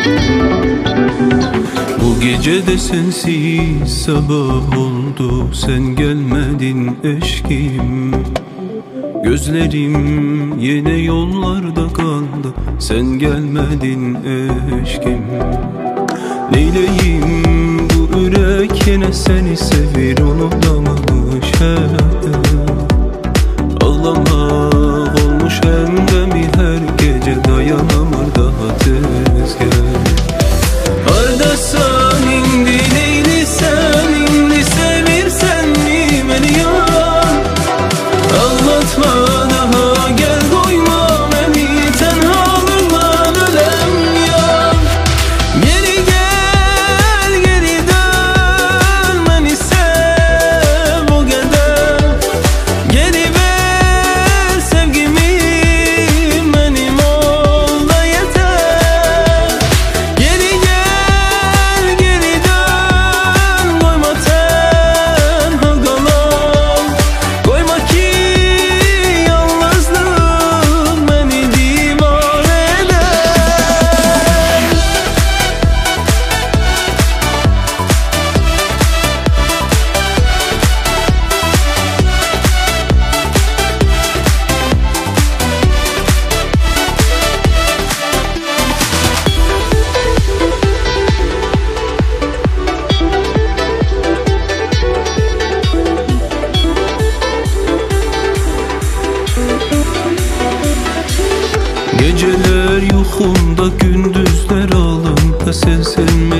Bu gece de sensiz sabah oldu, sen gelmedin eşkim. Gözlerim yine yollarda kaldı, sen gelmedin eşkim. Neyleyim bu yürek yine seni sevir, unutamamış hep. Ağlamak olmuş hem de mi her gece, dayanamır daha tez gel. Kardeşsen indi neyli sen, indi sevirsen mi beni ya? Ağlatma daha gel, koyma beni tenhalığından ölem ya. Geri gel geri dön, beni sev o kadar. Geri ver sevgimi, benim ol da yeter. Geri gel geri dön, koyma tenha kalan. Koyma ki yalnızlık beni divane eder. Geceler yuhumda, gündüzler ağlamda, sen